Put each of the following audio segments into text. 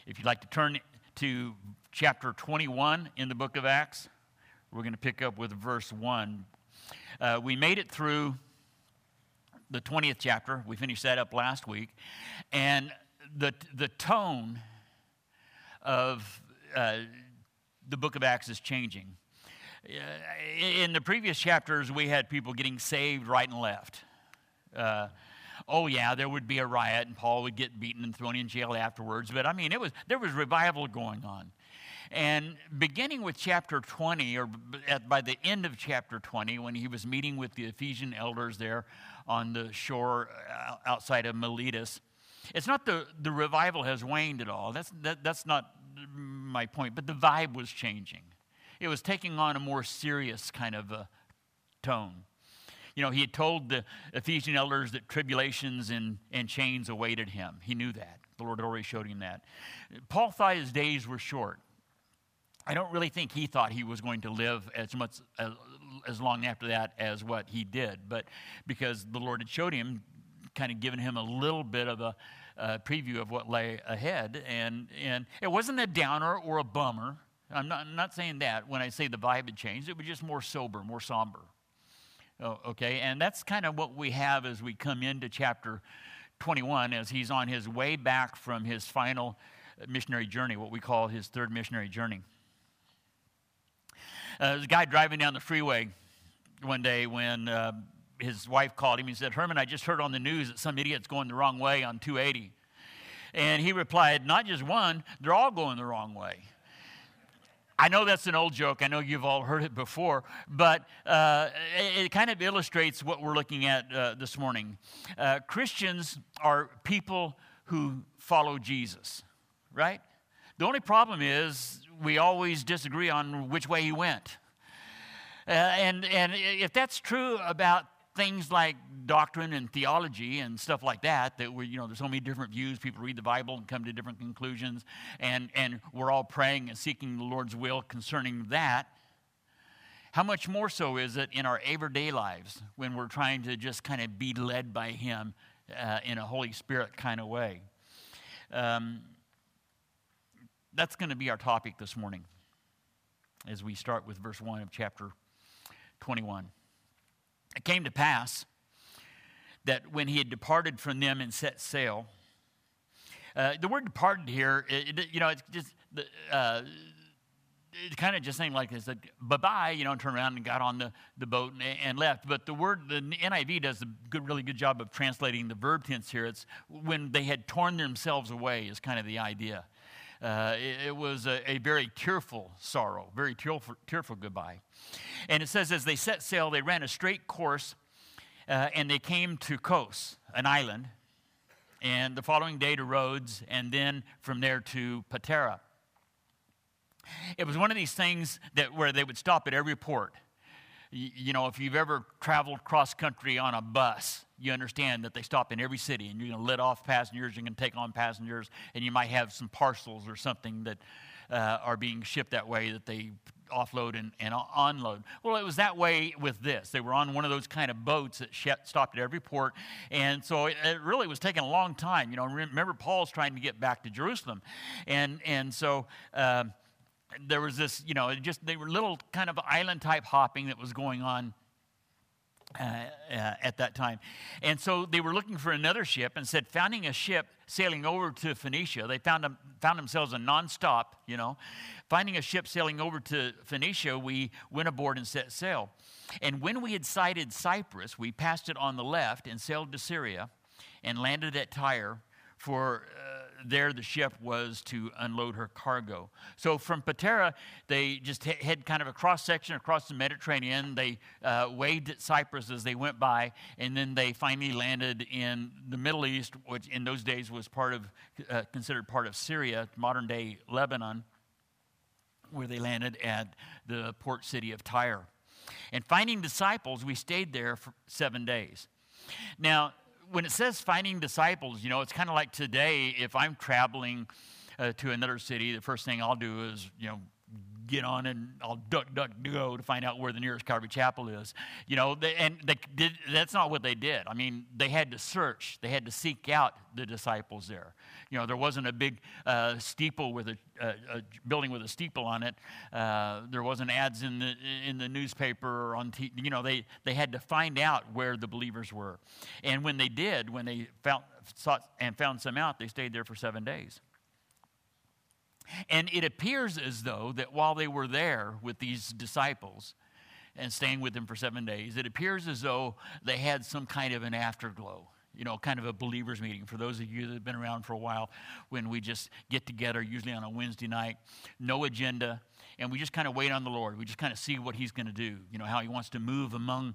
If you'd like to turn to chapter 21 in the book of Acts, we're going to pick up with verse 1. We made it through the 20th chapter. We finished that up last week. And the tone of the book of Acts is changing. In the previous chapters, we had people getting saved right and left. There would be a riot, and Paul would get beaten and thrown in jail afterwards. But, there was revival going on. And beginning with chapter 20, or by the end of chapter 20, when he was meeting with the Ephesian elders there on the shore outside of Miletus, it's not the revival has waned at all. That's not my point, but the vibe was changing. It was taking on a more serious kind of a tone. He had told the Ephesian elders that tribulations and chains awaited him. He knew that. The Lord had already showed him that. Paul thought his days were short. I don't really think he thought he was going to live as long after that as what he did, but because the Lord had showed him, kind of given him a little bit of a preview of what lay ahead, and it wasn't a downer or a bummer. I'm not saying that when I say the vibe had changed. It was just more sober, more somber. Okay, and that's kind of what we have as we come into chapter 21, as he's on his way back from his final missionary journey, what we call his third missionary journey. There's a guy driving down the freeway one day when his wife called him. He said, "Herman, I just heard on the news that some idiot's going the wrong way on 280. And he replied, "Not just one, they're all going the wrong way." I know that's an old joke. I know you've all heard it before, but it kind of illustrates what we're looking at this morning. Christians are people who follow Jesus, right? The only problem is we always disagree on which way he went. And if that's true about things like doctrine and theology and stuff like that there's so many different views. People read the Bible and come to different conclusions, and we're all praying and seeking the Lord's will concerning that. How much more so is it in our everyday lives when we're trying to just kind of be led by him in a Holy Spirit kind of way? That's going to be our topic this morning as we start with verse 1 of chapter 21. It came to pass that when he had departed from them and set sail, the word departed here, it's just, it's kind of just saying like this, like, bye-bye, and turned around and got on the boat and left. But the NIV does a really good job of translating the verb tense here. It's when they had torn themselves away is kind of the idea. It was a very tearful sorrow, very tearful goodbye. And it says, as they set sail, they ran a straight course, and they came to Kos, an island, and the following day to Rhodes, and then from there to Patara. It was one of these things where they would stop at every port. If you've ever traveled cross-country on a bus, you understand that they stop in every city, and you're going to let off passengers, you're going to take on passengers, and you might have some parcels or something that are being shipped that way that they offload and unload. Well, it was that way with this. They were on one of those kind of boats that stopped at every port, and so it really was taking a long time. Remember, Paul's trying to get back to Jerusalem, and so there was this, they were little kind of island-type hopping that was going on at that time. And so they were looking for another ship and said, finding a ship sailing over to Phoenicia. They found themselves a nonstop, Finding a ship sailing over to Phoenicia, we went aboard and set sail. And when we had sighted Cyprus, we passed it on the left and sailed to Syria and landed at Tyre, for there the ship was to unload her cargo. So from Patara, they just head kind of a cross-section across the Mediterranean. They waved at Cyprus as they went by, and then they finally landed in the Middle East, which in those days was considered part of Syria, modern-day Lebanon, where they landed at the port city of Tyre. And finding disciples, we stayed there for 7 days. Now, when it says finding disciples, it's kind of like today, if I'm traveling to another city, the first thing I'll do is, get on and I'll duck, go to find out where the nearest Calvary Chapel is. That's not what they did. I mean, they had to search. They had to seek out the disciples there. There wasn't a big steeple with a building with a steeple on it. There wasn't ads in the newspaper or on TV. They had to find out where the believers were. And when they did, when they found some out, they stayed there for 7 days. And it appears as though that while they were there with these disciples and staying with them for 7 days, it appears as though they had some kind of an afterglow, kind of a believers meeting. For those of you that have been around for a while, when we just get together, usually on a Wednesday night, no agenda, and we just kind of wait on the Lord. We just kind of see what he's going to do, how he wants to move among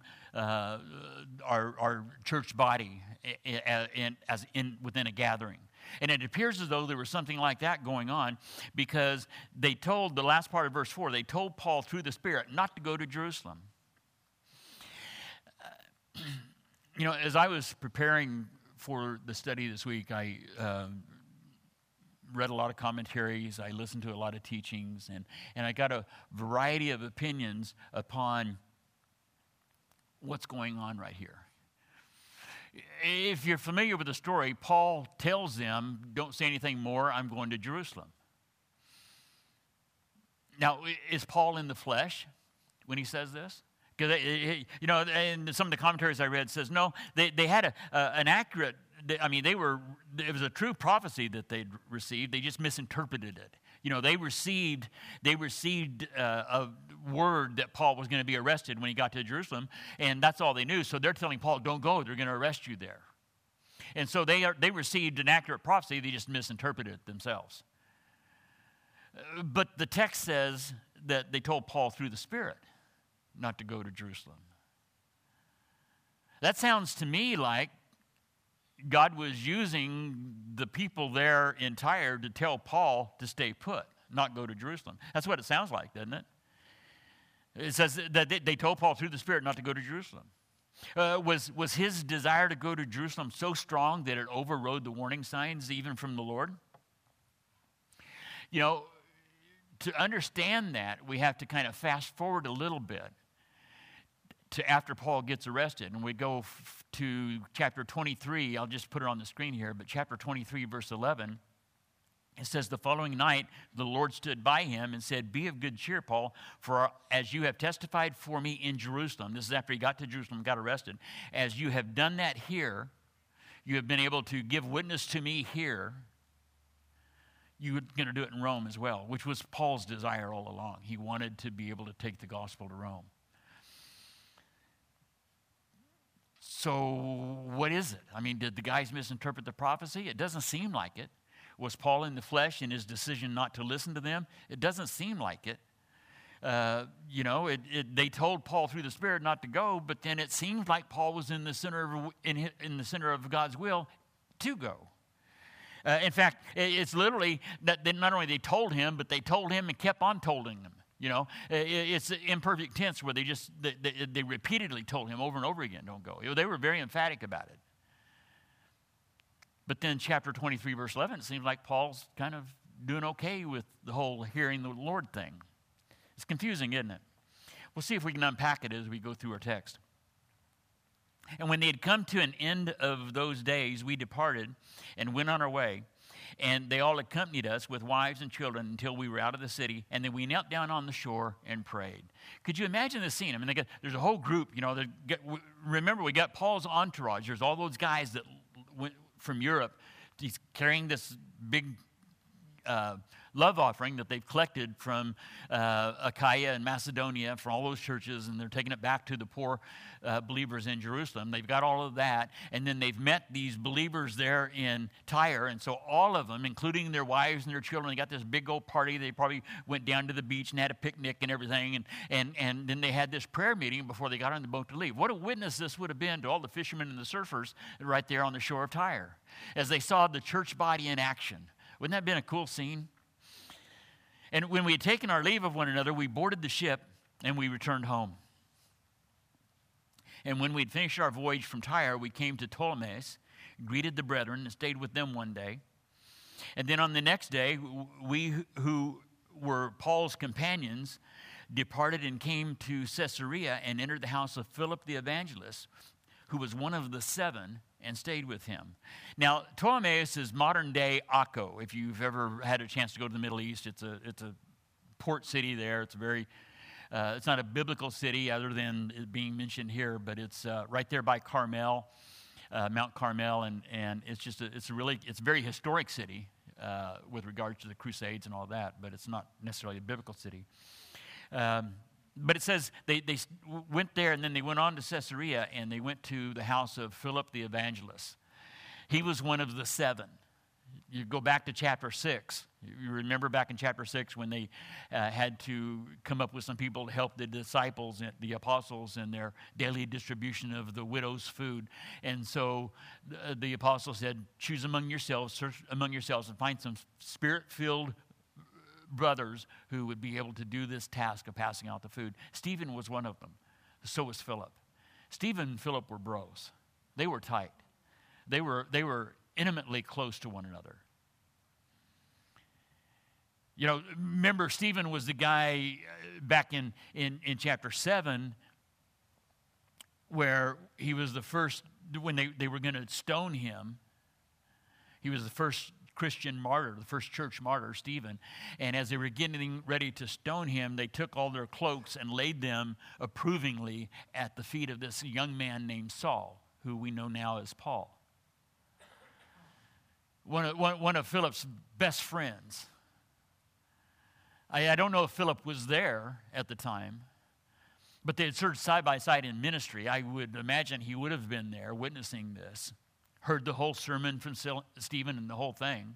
our church body within a gathering. And it appears as though there was something like that going on, because they told, the last part of verse 4, they told Paul through the Spirit not to go to Jerusalem. As I was preparing for the study this week, I read a lot of commentaries, I listened to a lot of teachings, and I got a variety of opinions upon what's going on right here. If you're familiar with the story, Paul tells them, don't say anything more, I'm going to Jerusalem. Now, is Paul in the flesh when he says this? Because, and some of the commentaries I read says, no, they had an accurate, it was a true prophecy that they'd received, they just misinterpreted it. They received a word that Paul was going to be arrested when he got to Jerusalem, and that's all they knew. So they're telling Paul, don't go, they're going to arrest you there. And so they received an accurate prophecy, they just misinterpreted it themselves. But the text says that they told Paul through the Spirit not to go to Jerusalem. That sounds to me like God was using the people there in Tyre to tell Paul to stay put, not go to Jerusalem. That's what it sounds like, doesn't it? It says that they told Paul through the Spirit not to go to Jerusalem. Was his desire to go to Jerusalem so strong that it overrode the warning signs even from the Lord? To understand that, we have to kind of fast forward a little bit to after Paul gets arrested. And we go to chapter 23. I'll just put it on the screen here. But chapter 23, verse 11, it says, the following night, the Lord stood by him and said, be of good cheer, Paul, for as you have testified for me in Jerusalem, this is after he got to Jerusalem, got arrested, as you have done that here, you have been able to give witness to me here, you're going to do it in Rome as well, which was Paul's desire all along. He wanted to be able to take the gospel to Rome. So what is it? Did the guys misinterpret the prophecy? It doesn't seem like it. Was Paul in the flesh in his decision not to listen to them? It doesn't seem like it. They told Paul through the Spirit not to go, but then it seems like Paul was in the center of God's will to go. In fact, it's literally that not only they told him, but they told him and kept on telling him. It's imperfect tense where they repeatedly told him over and over again, don't go. They were very emphatic about it. But then chapter 23, verse 11, it seems like Paul's kind of doing okay with the whole hearing the Lord thing. It's confusing, isn't it? We'll see if we can unpack it as we go through our text. And when they had come to an end of those days, we departed and went on our way. And they all accompanied us with wives and children until we were out of the city. And then we knelt down on the shore and prayed. Could you imagine the scene? There's a whole group, remember, we got Paul's entourage. There's all those guys that went from Europe. He's carrying this big love offering that they've collected from Achaia and Macedonia for all those churches, and they're taking it back to the poor believers in Jerusalem. They've got all of that, and then they've met these believers there in Tyre, and so all of them, including their wives and their children, they got this big old party. They probably went down to the beach and had a picnic and everything, and then they had this prayer meeting before they got on the boat to leave. What a witness this would have been to all the fishermen and the surfers right there on the shore of Tyre as they saw the church body in action. Wouldn't that have been a cool scene? And when we had taken our leave of one another, we boarded the ship and we returned home. And when we'd finished our voyage from Tyre, we came to Ptolemais, greeted the brethren, and stayed with them one day. And then on the next day, we who were Paul's companions, departed and came to Caesarea and entered the house of Philip the evangelist, who was one of the 7, and stayed with him. Now, Ptolemais is modern-day Akko. If you've ever had a chance to go to the Middle East, it's a port city there. It's it's not a biblical city other than it being mentioned here, but it's right there by Carmel, Mount Carmel, and it's a very historic city with regard to the Crusades and all that, but it's not necessarily a biblical city. But it says they went there, and then they went on to Caesarea, and they went to the house of Philip the evangelist. He was one of the 7. You go back to chapter 6. You remember back in chapter 6 when they had to come up with some people to help the disciples and the apostles in their daily distribution of the widow's food. And so the apostles said, choose among yourselves, search among yourselves, and find some spirit-filled brothers who would be able to do this task of passing out the food. Stephen was one of them. So was Philip. Stephen and Philip were bros. They were tight. They were intimately close to one another. You know, remember Stephen was the guy back in chapter 7 where he was the first, when they were going to stone him, he was the first Christian martyr, the first church martyr, Stephen. And as they were getting ready to stone him, they took all their cloaks and laid them approvingly at the feet of this young man named Saul, who we know now as Paul. One of Philip's best friends. I don't know if Philip was there at the time, but they had served side by side in ministry. I would imagine he would have been there witnessing this, heard the whole sermon from Stephen and the whole thing.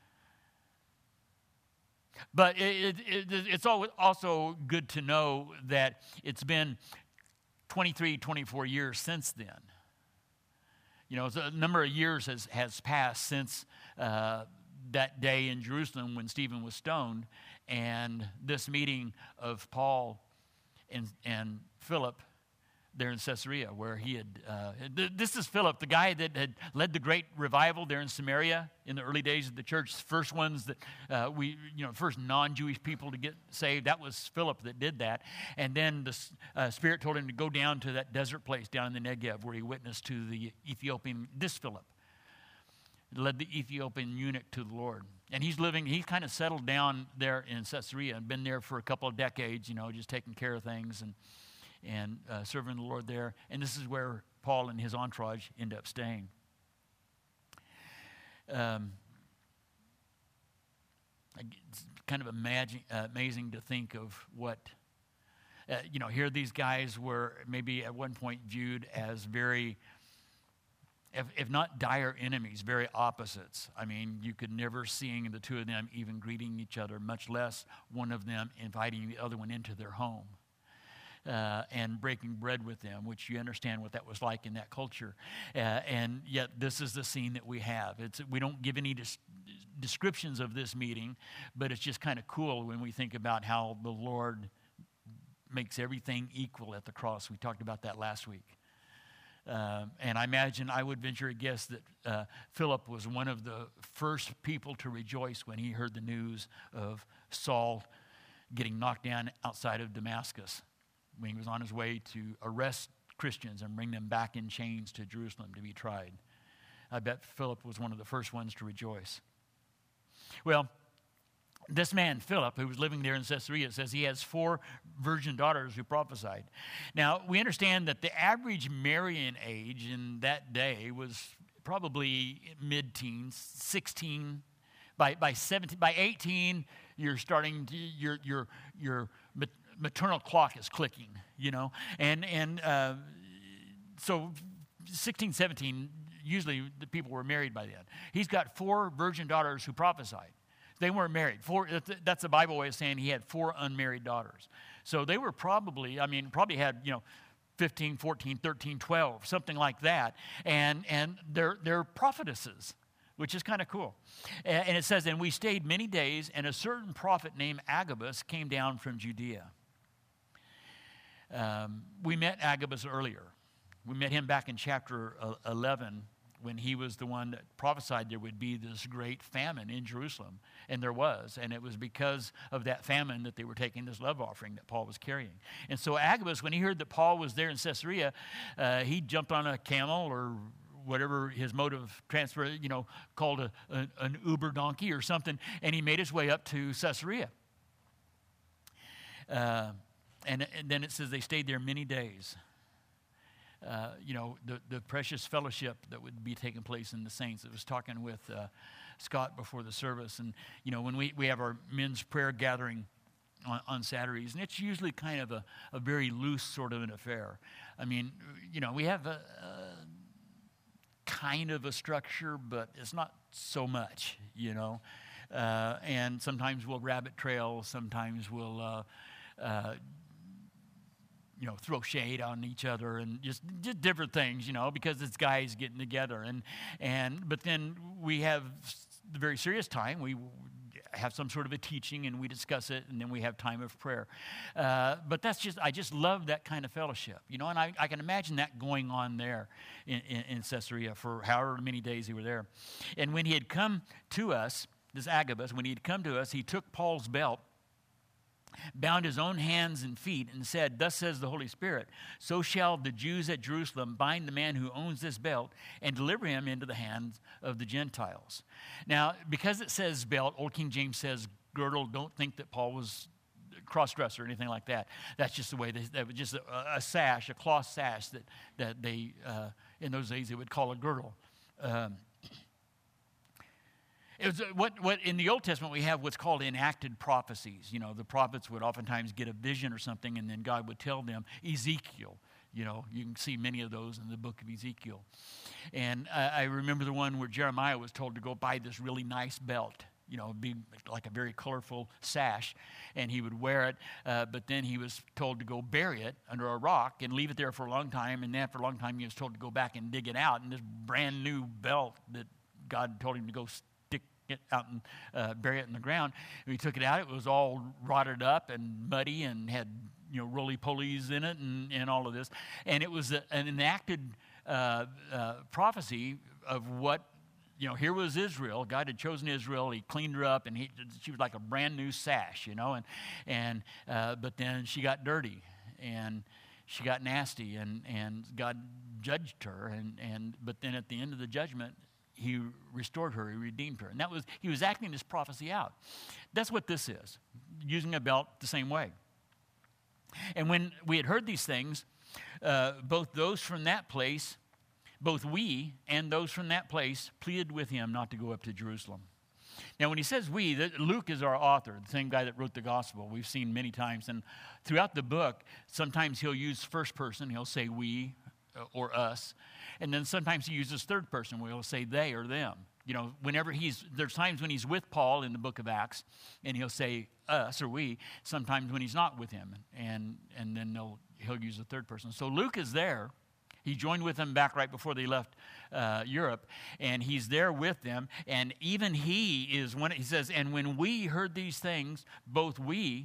But it's also good to know that it's been 23, 24 years since then. You know, a number of years has passed since that day in Jerusalem when Stephen was stoned, and this meeting of Paul and Philip there in Caesarea, where he had, this is Philip, the guy that had led the great revival there in Samaria in the early days of the church, first ones that first non-Jewish people to get saved. That was Philip that did that. And then the Spirit told him to go down to that desert place down in the Negev where he witnessed to the Ethiopian, this Philip, led the Ethiopian eunuch to the Lord. And he's kind of settled down there in Caesarea and been there for a couple of decades, just taking care of things and serving the Lord there. And this is where Paul and his entourage end up staying. It's kind of amazing to think of what, here these guys were maybe at one point viewed as very, if not dire enemies, very opposites. I mean, you could never see the two of them even greeting each other, much less one of them inviting the other one into their home. And breaking bread with them, which you understand what that was like in that culture. And yet this is the scene that we have. We don't give any descriptions of this meeting, but it's just kind of cool when we think about how the Lord makes everything equal at the cross. We talked about that last week. And I would venture a guess that Philip was one of the first people to rejoice when he heard the news of Saul getting knocked down outside of Damascus, when he was on his way to arrest Christians and bring them back in chains to Jerusalem to be tried. I bet Philip was one of the first ones to rejoice. Well, this man, Philip, who was living there in Caesarea, says he has 4 virgin daughters who prophesied. Now, we understand that the average marrying age in that day was probably mid-teens, 16. By 17, by 18, you're starting to, your maternal clock is clicking, and so 16, 17, usually the people were married by then. He's got 4 virgin daughters who prophesied. They weren't married. That's the Bible way of saying he had 4 unmarried daughters. So they were probably had, 15, 14, 13, 12, something like that. And they're prophetesses, which is kind of cool. And it says, and we stayed many days, and a certain prophet named Agabus came down from Judea. We met Agabus earlier. We met him back in chapter 11 when he was the one that prophesied there would be this great famine in Jerusalem. And there was. And it was because of that famine that they were taking this love offering that Paul was carrying. And so Agabus, when he heard that Paul was there in Caesarea, he jumped on a camel or whatever his mode of transfer, called an Uber donkey or something, and he made his way up to Caesarea. And then it says they stayed there many days. The precious fellowship that would be taking place in the saints. I was talking with Scott before the service, and when we have our men's prayer gathering on Saturdays, and it's usually kind of a very loose sort of an affair. I mean, we have a kind of a structure, but it's not so much, and sometimes we'll rabbit trail, sometimes we'll throw shade on each other and just different things, because it's guys getting together. But then we have the very serious time. We have some sort of a teaching and we discuss it, and then we have time of prayer. But I just love that kind of fellowship, and I can imagine that going on there in Caesarea for however many days he were there. And when he had come to us, this Agabus, when he had come to us, he took Paul's belt, bound his own hands and feet, and said, "Thus says the Holy Spirit, so shall the Jews at Jerusalem bind the man who owns this belt and deliver him into the hands of the Gentiles." Now, because it says belt, Old King James says girdle. Don't think that Paul was cross-dressed or anything like that. That's just the way that was just a sash, a cloth sash that they in those days they would call a girdle. It was what in the Old Testament we have what's called enacted prophecies. The prophets would oftentimes get a vision or something, and then God would tell them. Ezekiel, you can see many of those in the book of Ezekiel. And I remember the one where Jeremiah was told to go buy this really nice belt. It'd be like a very colorful sash, and he would wear it. But then he was told to go bury it under a rock and leave it there for a long time. And then after a long time, he was told to go back and dig it out. And this brand new belt that God told him to go it out and bury it in the ground. And we took it out. It was all rotted up and muddy and had roly-polies in it and all of this. And it was an enacted prophecy of what, here was Israel. God had chosen Israel. He cleaned her up, and she was like a brand new sash, but then she got dirty and she got nasty, and God judged her. But then at the end of the judgment, he restored her, he redeemed her. And he was acting this prophecy out. That's what this is, using a belt the same way. And when we had heard these things, both we and those from that place pleaded with him not to go up to Jerusalem. Now, when he says we, Luke is our author, the same guy that wrote the gospel. We've seen many times. And throughout the book, sometimes he'll use first person. He'll say we or us. And then sometimes he uses third person where he'll say they or them. There's times when he's with Paul in the book of Acts, and he'll say us or we. Sometimes when he's not with him, and then he'll use the third person. So Luke is there. He joined with them back right before they left Europe, and he's there with them. And even he says, and when we heard these things, both we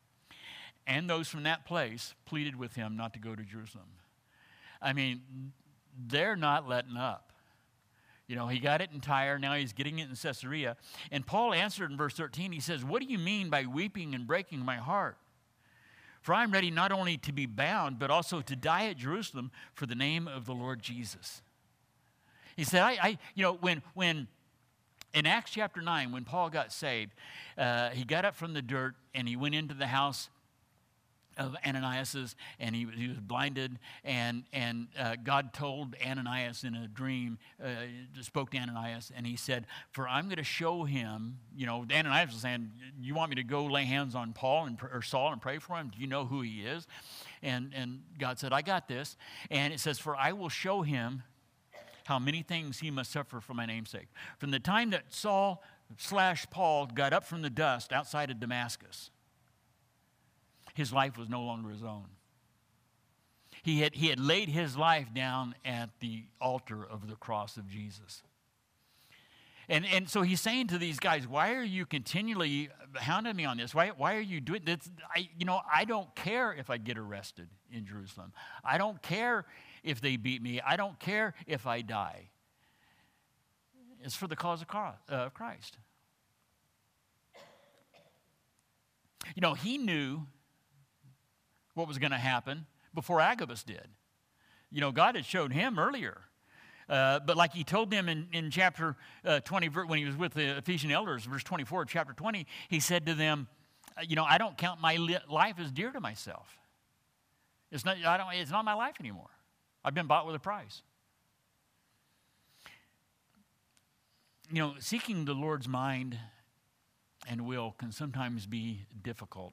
and those from that place pleaded with him not to go to Jerusalem. I mean, they're not letting up. He got it in Tyre. Now he's getting it in Caesarea. And Paul answered in verse 13. He says, "What do you mean by weeping and breaking my heart? For I'm ready not only to be bound, but also to die at Jerusalem for the name of the Lord Jesus." He said, when in Acts chapter 9, when Paul got saved, he got up from the dirt and he went into the house of Ananias, and he was blinded, and God told Ananias in a dream, spoke to Ananias, and he said, "For I'm going to show him," Ananias was saying, "You want me to go lay hands on Paul or Saul and pray for him? Do you know who he is?" And God said, "I got this." And it says, "For I will show him how many things he must suffer for my name's sake." From the time that Saul/Paul got up from the dust outside of Damascus, his life was no longer his own. He had laid his life down at the altar of the cross of Jesus. And so he's saying to these guys, "Why are you continually hounding me on this? Why are you doing this? I don't care if I get arrested in Jerusalem. I don't care if they beat me. I don't care if I die." is for the cause of Christ. You know, he knew what was going to happen before Agabus did. You know, God had showed him earlier. But like he told them in chapter 20, when he was with the Ephesian elders, verse 24 of chapter 20, he said to them, you know, I don't count my life as dear to myself. It's not my life anymore. I've been bought with a price. You know, seeking the Lord's mind and will can sometimes be difficult.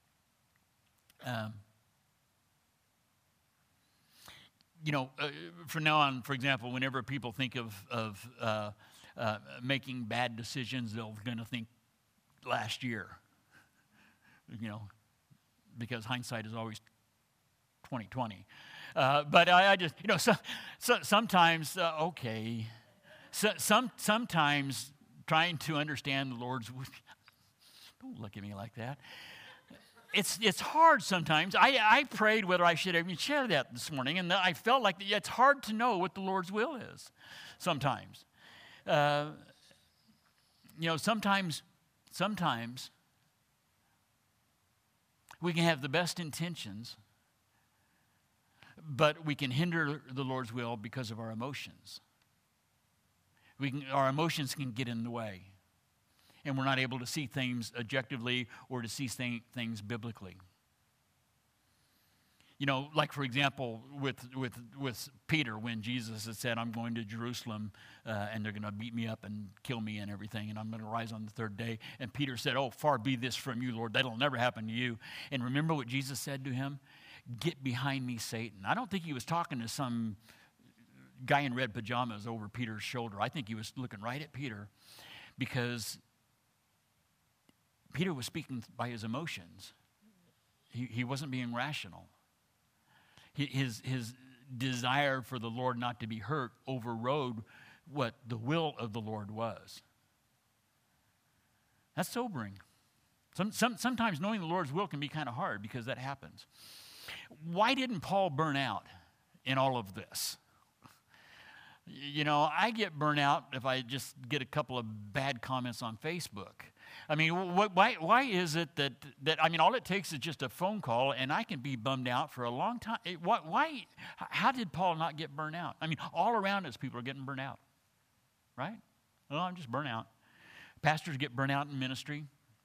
You know, from now on, for example, whenever people think of making bad decisions, they're going to think last year. You know, because hindsight is always 20/20. But I just, you know, sometimes okay. Sometimes trying to understand the Lord's. Don't look at me like that. It's hard sometimes. I prayed whether I should even share that this morning, and I felt like it's hard to know what the Lord's will is sometimes. You know, sometimes we can have the best intentions, but we can hinder the Lord's will because of our emotions. Our emotions can get in the way, and we're not able to see things objectively or to see things biblically. You know, like for example, with Peter, when Jesus had said, I'm going to Jerusalem and they're going to beat me up and kill me and everything, and I'm going to rise on the third day. And Peter said, oh, far be this from you, Lord. That'll never happen to you. And remember what Jesus said to him? Get behind me, Satan. I don't think he was talking to some guy in red pajamas over Peter's shoulder. I think he was looking right at Peter, because Peter was speaking by his emotions. He wasn't being rational. His desire for the Lord not to be hurt overrode what the will of the Lord was. That's sobering. Sometimes knowing the Lord's will can be kind of hard because that happens. Why didn't Paul burn out in all of this? You know, I get burnt out if I just get a couple of bad comments on Facebook. I mean, why is it that I mean, all it takes is just a phone call, and I can be bummed out for a long time. Why? How did Paul not get burnt out? I mean, all around us, people are getting burnt out, right? Well, I'm just burnt out. Pastors get burnt out in ministry.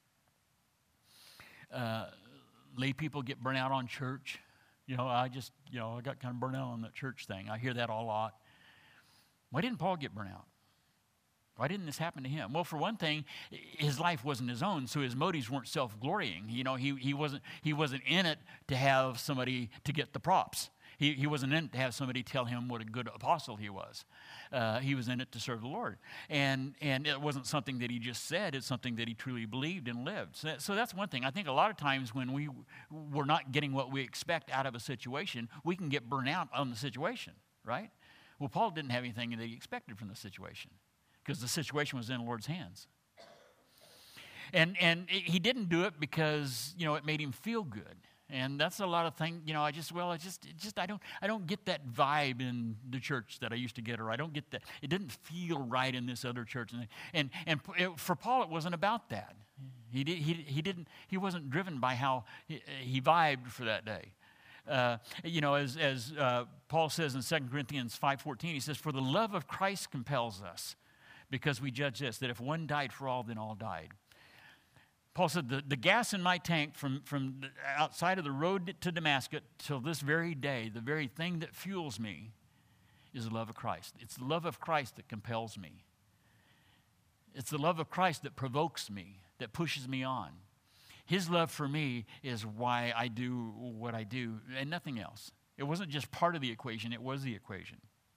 Lay people get burnt out on church. You know, I got kind of burnt out on that church thing. I hear that a lot. Why didn't Paul get burnt out? Why didn't this happen to him? Well, for one thing, his life wasn't his own, so his motives weren't self-glorying. You know, he wasn't in it to have somebody to get the props. He wasn't in it to have somebody tell him what a good apostle he was. He was in it to serve the Lord. And it wasn't something that he just said. It's something that he truly believed and lived. So that's one thing. I think a lot of times when we're not getting what we expect out of a situation, we can get burnt out on the situation, right? Well, Paul didn't have anything that he expected from the situation, because the situation was in the Lord's hands. And he didn't do it because, you know, it made him feel good. And that's a lot of things, you know, I don't get that vibe in the church that I used to get, or I don't get that. It didn't feel right in this other church. And for Paul, it wasn't about that. He wasn't driven by how he vibed for that day. You know, as Paul says in 2 Corinthians 5:14, he says, for the love of Christ compels us, because we judge this, that if one died for all, then all died. Paul said, the gas in my tank from the outside of the road to Damascus till this very day, the very thing that fuels me is the love of Christ. It's the love of Christ that compels me. It's the love of Christ that provokes me, that pushes me on. His love for me is why I do what I do, and nothing else. It wasn't just part of the equation, it was the equation.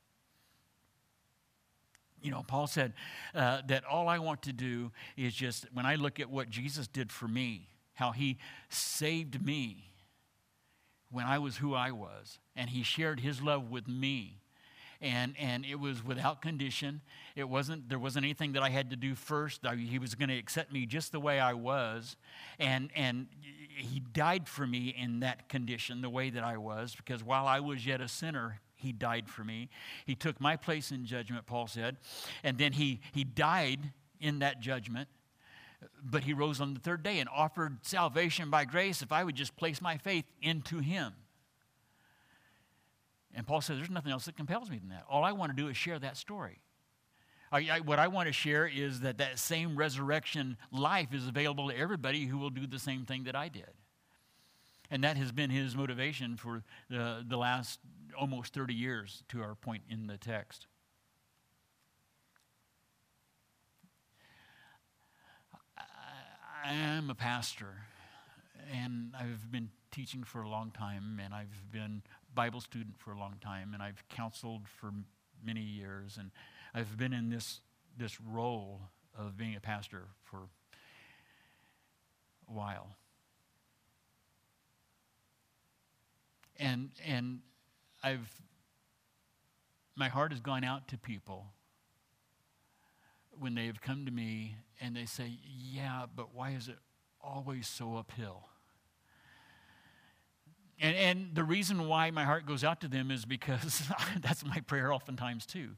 You know, Paul said that all I want to do is just, when I look at what Jesus did for me, how he saved me when I was who I was, and he shared his love with me. And it was without condition. There wasn't anything that I had to do first. He was going to accept me just the way I was. And he died for me in that condition, the way that I was, because while I was yet a sinner, He died for me. He took my place in judgment, Paul said. And then he died in that judgment. But he rose on the third day and offered salvation by grace if I would just place my faith into him. And Paul says there's nothing else that compels me than that. All I want to do is share that story. What I want to share is that same resurrection life is available to everybody who will do the same thing that I did. And that has been his motivation for the last almost 30 years to our point in the text. I am a pastor, and I've been teaching for a long time, and I've been a Bible student for a long time, and I've counseled for many years, and I've been in this role of being a pastor for a while. And my heart has gone out to people when they have come to me and they say, yeah, but why is it always so uphill? And the reason why my heart goes out to them is because that's my prayer oftentimes too.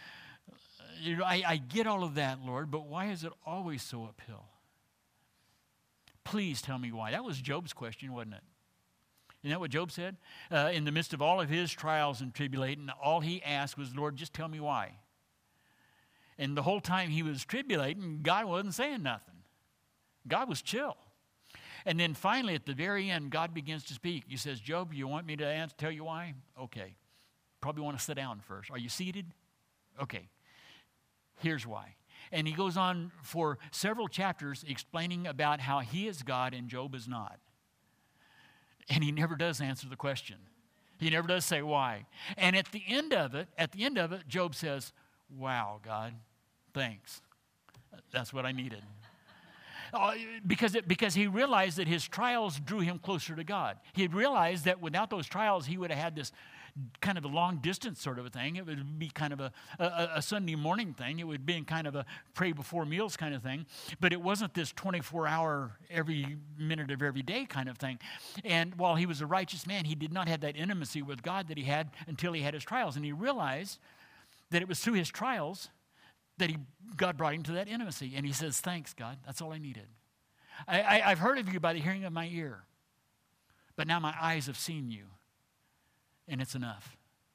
I get all of that, Lord, but why is it always so uphill? Please tell me why. That was Job's question, wasn't it? Isn't that what Job said? In the midst of all of his trials and tribulation, all he asked was, Lord, just tell me why. And the whole time he was tribulating, God wasn't saying nothing. God was chill. And then finally, at the very end, God begins to speak. He says, Job, you want me to tell you why? Okay. Probably want to sit down first. Are you seated? Okay. Here's why. And he goes on for several chapters explaining about how he is God and Job is not. And he never does answer the question. He never does say why. And at the end of it, Job says, wow, God, thanks. That's what I needed. Because he realized that his trials drew him closer to God. He had realized that without those trials, he would have had this kind of a long distance sort of a thing. It would be kind of a Sunday morning thing. It would be kind of a pray before meals kind of thing. But it wasn't this 24-hour, every minute of every day kind of thing. And while he was a righteous man, he did not have that intimacy with God that he had until he had his trials. And he realized that it was through his trials that God brought him to that intimacy. And he says, thanks, God. That's all I needed. I've heard of you by the hearing of my ear. But now my eyes have seen you. And it's enough.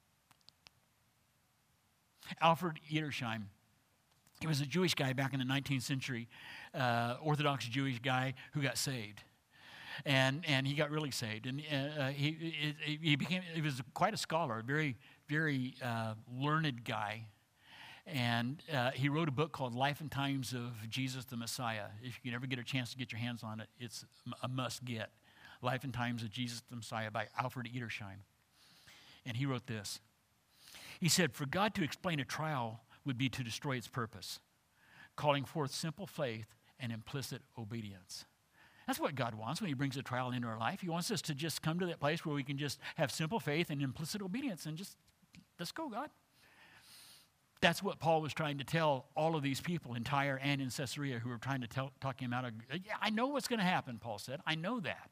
Alfred Edersheim, he was a Jewish guy back in the 19th century, Orthodox Jewish guy who got saved. And he got really saved. And he was quite a scholar, a very, very learned guy. And he wrote a book called Life and Times of Jesus the Messiah. If you can ever get a chance to get your hands on it, it's a must-get. Life and Times of Jesus the Messiah by Alfred Edersheim. And he wrote this. He said, for God to explain a trial would be to destroy its purpose, calling forth simple faith and implicit obedience. That's what God wants when he brings a trial into our life. He wants us to just come to that place where we can just have simple faith and implicit obedience and just, let's go, God. That's what Paul was trying to tell all of these people in Tyre and in Caesarea who were trying to talk him out of, yeah, I know what's going to happen, Paul said. I know that.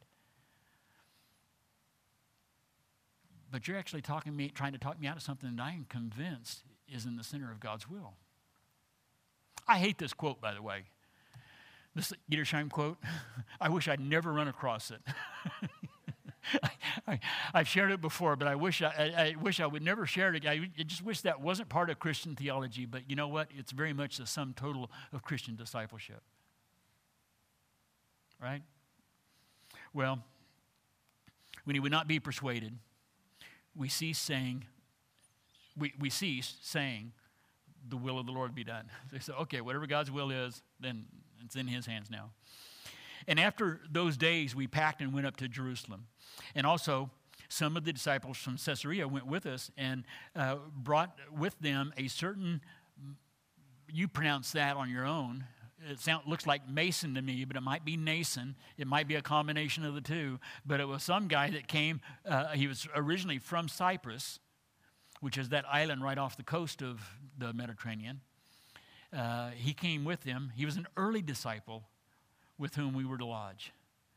But you're actually trying to talk me out of something that I am convinced is in the center of God's will. I hate this quote, by the way. This Edersheim quote. I wish I'd never run across it. I've shared it before, but I wish I would never share it again. I just wish that wasn't part of Christian theology, but you know what? It's very much the sum total of Christian discipleship. Right? Well, when he would not be persuaded, we cease saying, the will of the Lord be done. They say, okay, whatever God's will is, then it's in his hands now. And after those days, we packed and went up to Jerusalem. And also, some of the disciples from Caesarea went with us and brought with them a certain, you pronounce that on your own. It looks like Mason to me, but it might be Nason. It might be a combination of the two. But it was some guy that came, he was originally from Cyprus, which is that island right off the coast of the Mediterranean. He came with them. He was an early disciple with whom we were to lodge.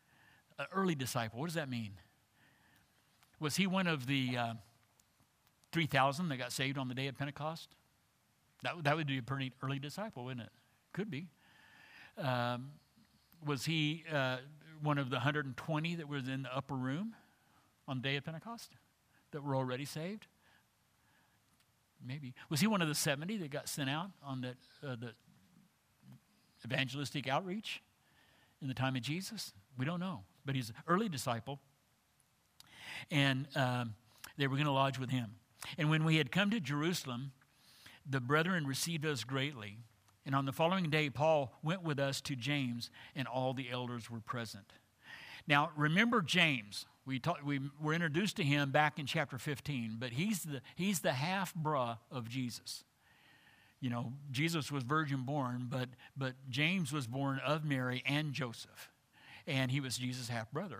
An early disciple, what does that mean? Was he one of the 3,000 that got saved on the day of Pentecost? That would be a pretty early disciple, wouldn't it? Could be. Was he one of the 120 that was in the upper room on the day of Pentecost that were already saved? Maybe. Was he one of the 70 that got sent out on the evangelistic outreach in the time of Jesus? We don't know. But he's an early disciple. And they were going to lodge with him. And when we had come to Jerusalem, the brethren received us greatly. And on the following day, Paul went with us to James, and all the elders were present. Now, remember James. We were introduced to him back in chapter 15, but he's the half-brother of Jesus. You know, Jesus was virgin born, but James was born of Mary and Joseph, and he was Jesus' half-brother.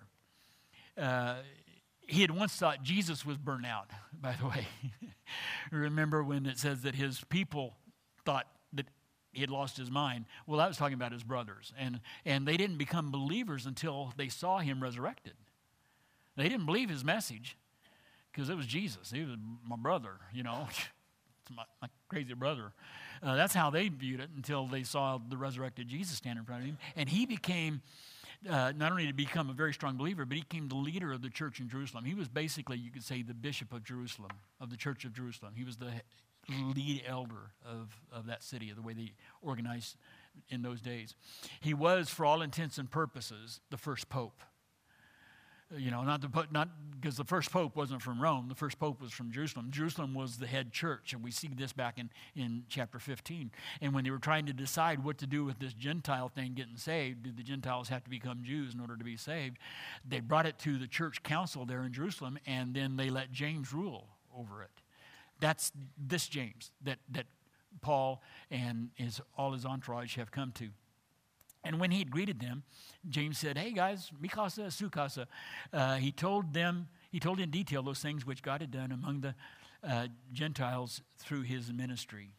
He had once thought Jesus was burnt out, by the way. Remember when it says that his people thought that he had lost his mind? Well, that was talking about his brothers, and they didn't become believers until they saw him resurrected. They didn't believe his message because it was Jesus. He was my brother, you know. It's my crazy brother. That's how they viewed it until they saw the resurrected Jesus stand in front of him. And he became, not only did he become a very strong believer, but he became the leader of the church in Jerusalem. He was basically, you could say, the bishop of Jerusalem, of the church of Jerusalem. He was the lead elder of that city, of the way they organized in those days. He was, for all intents and purposes, the first pope. You know, not because the first pope wasn't from Rome. The first pope was from Jerusalem. Jerusalem was the head church, and we see this back in chapter 15. And when they were trying to decide what to do with this Gentile thing getting saved, did the Gentiles have to become Jews in order to be saved? They brought it to the church council there in Jerusalem, and then they let James rule over it. That's this James that Paul and all his entourage have come to. And when he had greeted them, James said, "Hey guys, mikasa, sukasa." He told in detail those things which God had done among the Gentiles through his ministry.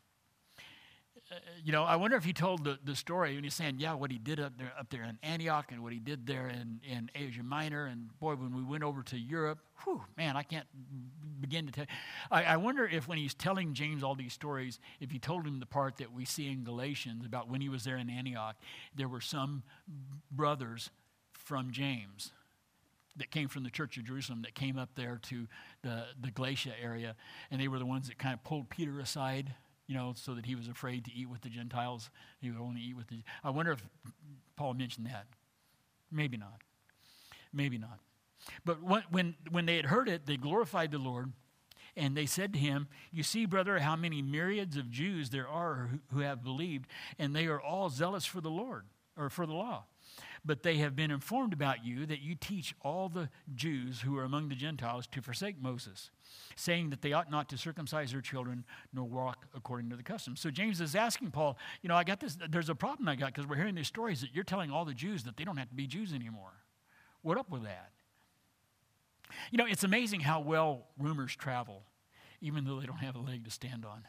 You know, I wonder if he told the story when he's saying, yeah, what he did up there in Antioch and what he did there in Asia Minor. And boy, when we went over to Europe, whew, man, I can't begin to tell you. I wonder if when he's telling James all these stories, if he told him the part that we see in Galatians about when he was there in Antioch, there were some brothers from James that came from the church of Jerusalem that came up there to the Galatia area. And they were the ones that kind of pulled Peter aside, you know, so that he was afraid to eat with the Gentiles. He would only eat with the... I wonder if Paul mentioned that. Maybe not. Maybe not. But when they had heard it, they glorified the Lord, and they said to him, "You see, brother, how many myriads of Jews there are who have believed, and they are all zealous for the Lord, or for the law. But they have been informed about you that you teach all the Jews who are among the Gentiles to forsake Moses, saying that they ought not to circumcise their children nor walk according to the customs." So James is asking Paul, you know, I got this, there's a problem I got because we're hearing these stories that you're telling all the Jews that they don't have to be Jews anymore. What up with that? You know, it's amazing how well rumors travel, even though they don't have a leg to stand on.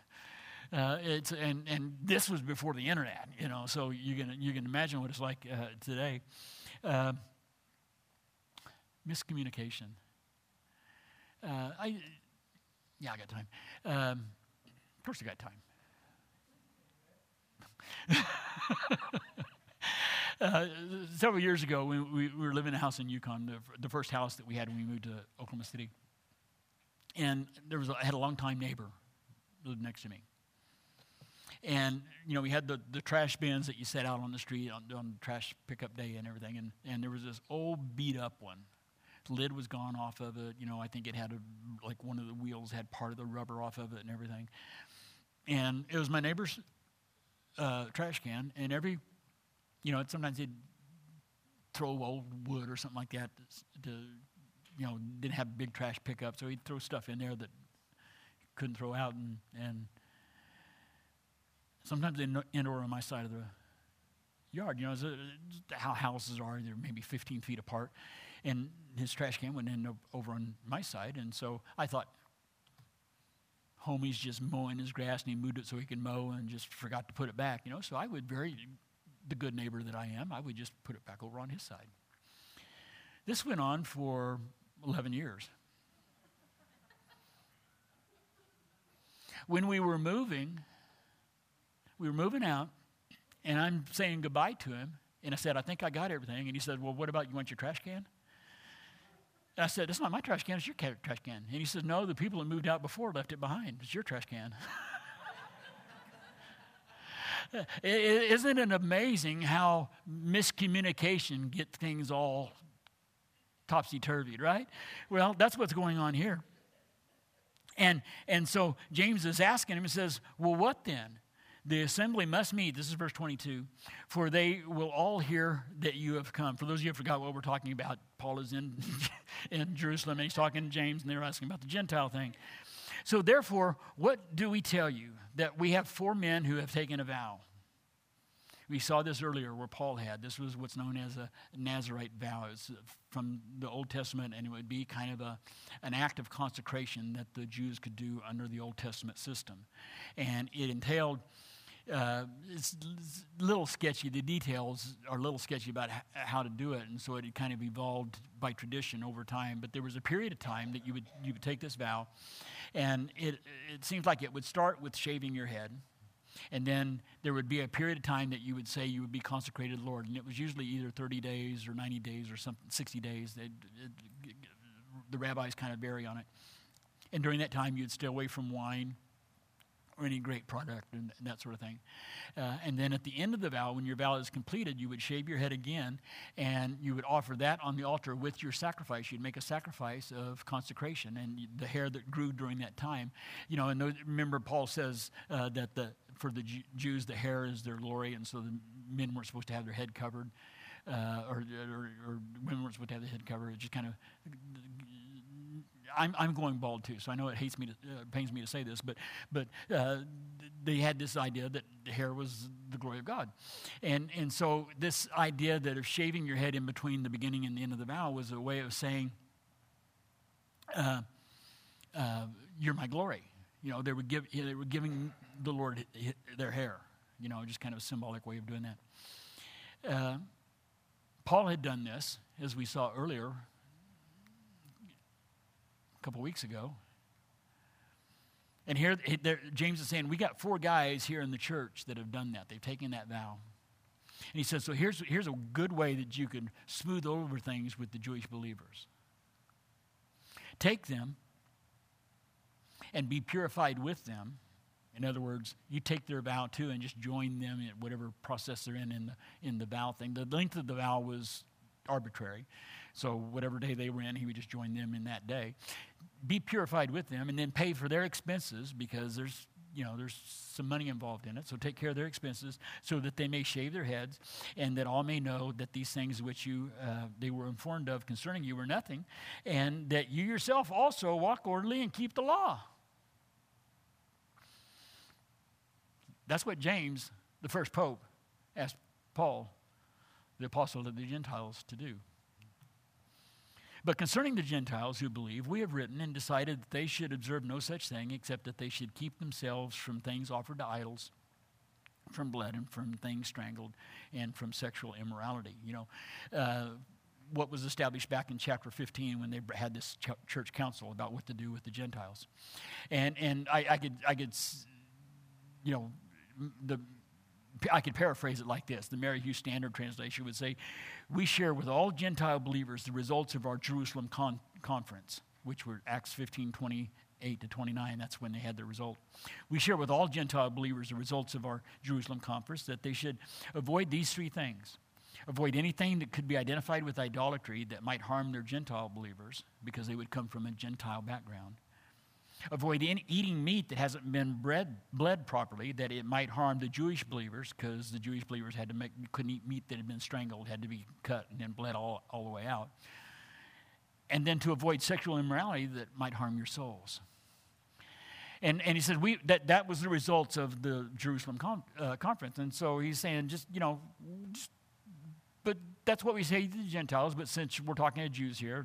And this was before the internet, you know, so you can imagine what it's like today. Miscommunication. I got time. Of course I got time. Several years ago, we were living in a house in Yukon, the first house that we had when we moved to Oklahoma City. And I had a longtime neighbor who lived next to me. And, you know, we had the trash bins that you set out on the street on trash pickup day and everything. And there was this old beat-up one. The lid was gone off of it. You know, I think it had like one of the wheels had part of the rubber off of it and everything. And it was my neighbor's trash can. And you know, sometimes he'd throw old wood or something like that to you know, didn't have big trash pickup. So he'd throw stuff in there that he couldn't throw out. And sometimes indoor on my side of the yard, you know, how houses are, they're maybe 15 feet apart. And his trash can went in over on my side. And so I thought, homie's just mowing his grass and he moved it so he could mow and just forgot to put it back, you know. So I would, the good neighbor that I am, I would just put it back over on his side. This went on for 11 years. When we were moving out, and I'm saying goodbye to him, and I said, I think I got everything. And he said, well, what about, you want your trash can? And I said, it's not my trash can, it's your trash can. And he said, no, the people that moved out before left it behind. It's your trash can. Isn't it amazing how miscommunication gets things all topsy-turvy, right? Well, that's what's going on here. And so James is asking him and says, well, what then? The assembly must meet, this is verse 22, for they will all hear that you have come. For those of you who forgot what we're talking about, Paul is in Jerusalem, and he's talking to James, and they're asking about the Gentile thing. So therefore, what do we tell you? That we have 4 men who have taken a vow. We saw this earlier where Paul had. This was what's known as a Nazirite vow. It's from the Old Testament, and it would be kind of an act of consecration that the Jews could do under the Old Testament system. And it entailed, it's a little sketchy. The details are a little sketchy about how to do it, and so it had kind of evolved by tradition over time. But there was a period of time that you would take this vow, and it seems like it would start with shaving your head. And then there would be a period of time that you would say you would be consecrated to the Lord. And it was usually either 30 days or 90 days or 60 days. The rabbis kind of vary on it. And during that time, you'd stay away from wine or any grape product and that sort of thing. And then at the end of the vow, when your vow is completed, you would shave your head again, and you would offer that on the altar with your sacrifice. You'd make a sacrifice of consecration and the hair that grew during that time. You know, and remember Paul says that for the Jews, the hair is their glory, and so the men weren't supposed to have their head covered, or women weren't supposed to have their head covered. It just kind of... I'm going bald too, so I know it pains me to say this, but they had this idea that the hair was the glory of God, and so this idea that of shaving your head in between the beginning and the end of the vow was a way of saying, "You're my glory." You know, they were giving the Lord their hair. You know, just kind of a symbolic way of doing that. Paul had done this, as we saw earlier. A couple weeks ago. And here James is saying, we got 4 guys here in the church that have done that. They've taken that vow. And he says, so here's a good way that you can smooth over things with the Jewish believers. Take them and be purified with them. In other words, you take their vow too and just join them in whatever process they're in the vow thing. The length of the vow was arbitrary. So whatever day they were in, he would just join them in that day. Be purified with them, and then pay for their expenses, because there's some money involved in it. So take care of their expenses, so that they may shave their heads, and that all may know that these things which they were informed of concerning you were nothing, and that you yourself also walk orderly and keep the law. That's what James, the first pope, asked Paul, the apostle of the Gentiles, to do. But concerning the Gentiles who believe, we have written and decided that they should observe no such thing, except that they should keep themselves from things offered to idols, from blood, and from things strangled, and from sexual immorality. You know, what was established back in chapter 15 when they had this church council about what to do with the Gentiles. And I could, you know, I could paraphrase it like this. The Mary Hughes Standard Translation would say, we share with all Gentile believers the results of our Jerusalem conference, which were Acts 15:28 to 29. That's when they had the result. We share with all Gentile believers the results of our Jerusalem conference, that they should avoid these 3 things. Avoid anything that could be identified with idolatry that might harm their Gentile believers, because they would come from a Gentile background. Avoid eating meat that hasn't been bled properly, that it might harm the Jewish believers, because the Jewish believers couldn't eat meat that had been strangled, had to be cut and then bled all the way out. And then to avoid sexual immorality that might harm your souls. And he said that was the results of the Jerusalem conference. And so he's saying, but that's what we say to the Gentiles. But since we're talking to Jews here,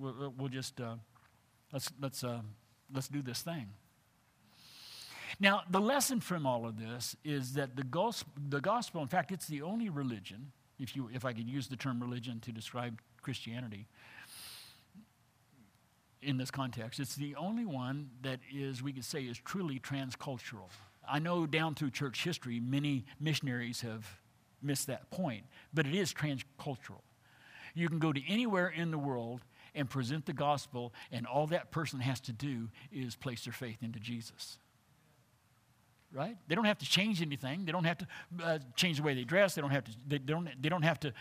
let's do this thing. Now, the lesson from all of this is that the gospel, in fact, it's the only religion, if I could use the term religion to describe Christianity, in this context. It's the only one that is, we could say, is truly transcultural. I know down through church history, many missionaries have missed that point, but it is transcultural. You can go to anywhere in the world and present the gospel, and all that person has to do is place their faith into Jesus. Right? They don't have to change anything. They don't have to change the way they dress. They don't have to. They don't have to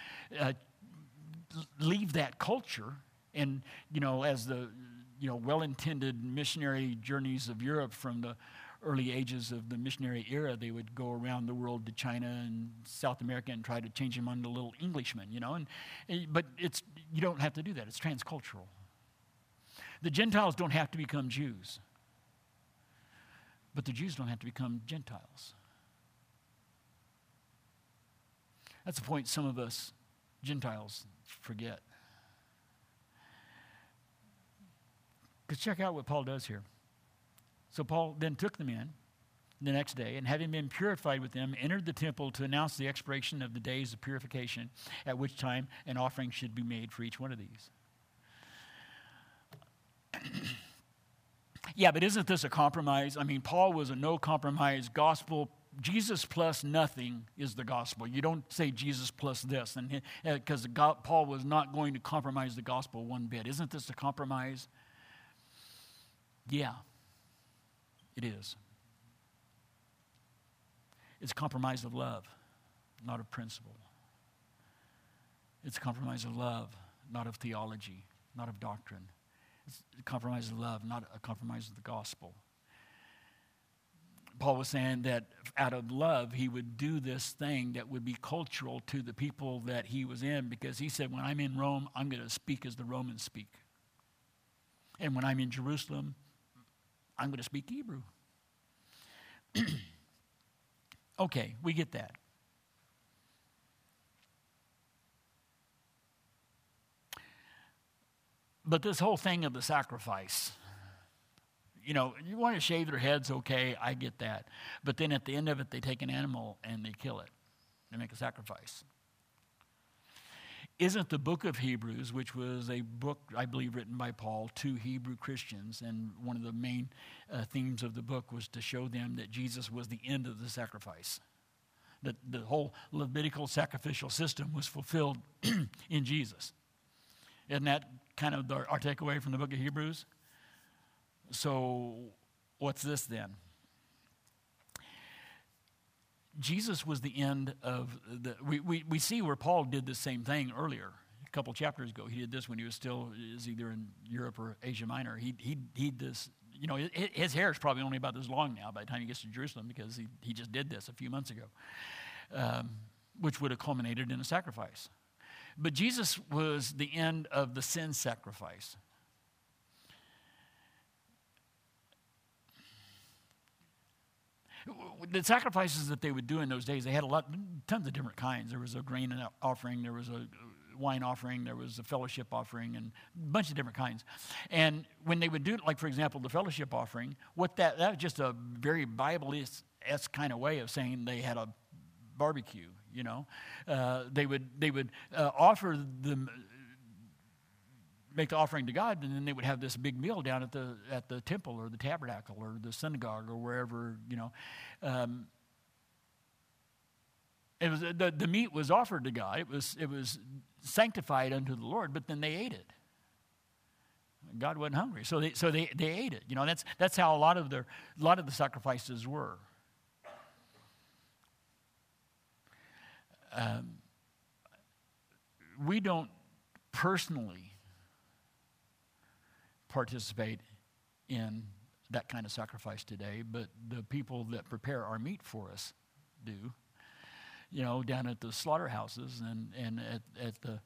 leave that culture. And as the well-intended missionary journeys of Europe from the early ages of the missionary era, they would go around the world to China and South America and try to change them into little Englishmen, but you don't have to do that. It's transcultural. The Gentiles don't have to become Jews, but the Jews don't have to become Gentiles. That's a point some of us Gentiles forget. Because check out what Paul does here. So Paul then took them in the next day, and having been purified with them, entered the temple to announce the expiration of the days of purification, at which time an offering should be made for each one of these. Yeah, but isn't this a compromise? I mean, Paul was a no-compromise gospel. Jesus plus nothing is the gospel. You don't say Jesus plus this, and because Paul was not going to compromise the gospel one bit. Isn't this a compromise? Yeah, it is. It's a compromise of love, not of principle. It's a compromise of love, not of theology, not of doctrine. It's a compromise of love, not a compromise of the gospel. Paul was saying that out of love, he would do this thing that would be cultural to the people that he was in, because he said, when I'm in Rome, I'm going to speak as the Romans speak. And when I'm in Jerusalem, I'm going to speak Hebrew. Okay, we get that. But this whole thing of the sacrifice, you want to shave their heads, okay, I get that. But then at the end of it, they take an animal and they kill it. They make a sacrifice. Isn't the book of Hebrews, which was a book, I believe, written by Paul to Hebrew Christians, and one of the main themes of the book was to show them that Jesus was the end of the sacrifice, that the whole Levitical sacrificial system was fulfilled in Jesus. Isn't that kind of our takeaway from the book of Hebrews? So what's this then? Jesus was the end of the... We see where Paul did the same thing earlier. A couple chapters ago, he did this when he was still either in Europe or Asia Minor. He this, his hair is probably only about this long now by the time he gets to Jerusalem, because he just did this a few months ago, which would have culminated in a sacrifice. But Jesus was the end of the sin sacrifice. The sacrifices that they would do in those days, they had tons of different kinds. There was a grain offering, there was a wine offering, there was a fellowship offering, and a bunch of different kinds. And when they would do, like for example, the fellowship offering, that was just a very Bible-esque kind of way of saying they had a barbecue. They would offer them. Make the offering to God, and then they would have this big meal down at the temple or the tabernacle or the synagogue or wherever, It was the meat was offered to God. It was sanctified unto the Lord, but then they ate it. God wasn't hungry, so they ate it. That's how a lot of the sacrifices were. We don't personally participate in that kind of sacrifice today, but the people that prepare our meat for us do. Down at the slaughterhouses and at the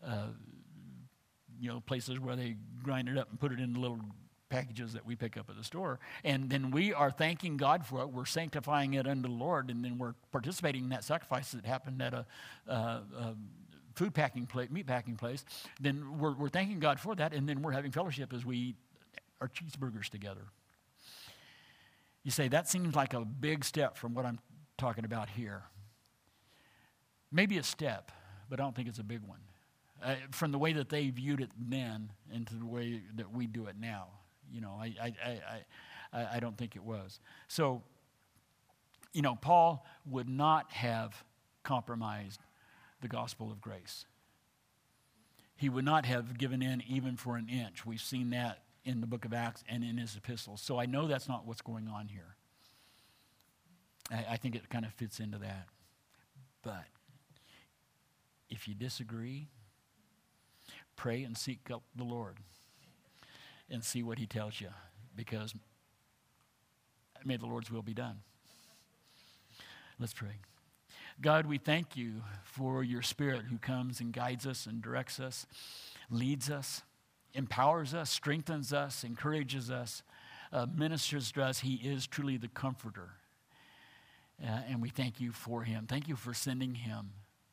places where they grind it up and put it in the little packages that we pick up at the store, and then we are thanking God for it. We're sanctifying it unto the Lord, and then we're participating in that sacrifice that happened at a food packing place, meat packing place. Then we're thanking God for that, and then we're having fellowship as we eat our cheeseburgers together. You say, that seems like a big step from what I'm talking about here. Maybe a step, but I don't think it's a big one. from the way that they viewed it then into the way that we do it now. You know, I don't think it was. So, you know, Paul would not have compromised the gospel of grace. He would not have given in even for an inch. We've seen that in the book of Acts and in his epistles. So I know that's not what's going on here. I think it kind of fits into that. But if you disagree, pray and seek out the Lord and see what he tells you, because may the Lord's will be done. Let's pray. God, we thank you for your Spirit who comes and guides us and directs us, leads us, empowers us, strengthens us, encourages us, ministers to us. He is truly the comforter. And we thank you for him. Thank you for sending him.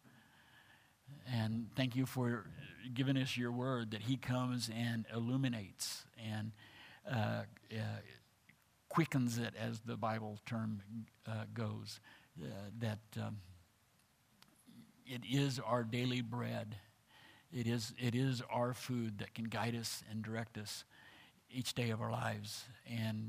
And thank you for giving us your word that he comes and illuminates and quickens it, as the Bible term goes. That it is our daily bread. It is our food that can guide us and direct us each day of our lives. And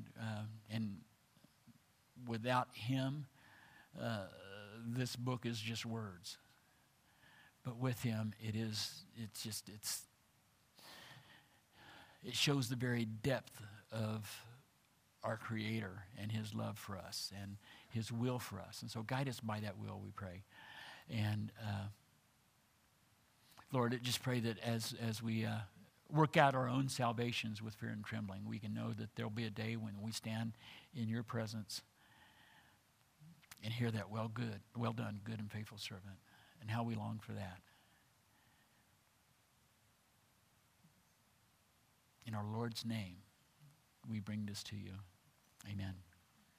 without him, this book is just words. But with him, it shows the very depth of our Creator and his love for us and his will for us. And so guide us by that will, we pray. And Lord, I just pray that as we work out our own salvations with fear and trembling, we can know that there'll be a day when we stand in your presence and hear that well done, good and faithful servant, and how we long for that. In our Lord's name, we bring this to you. Amen.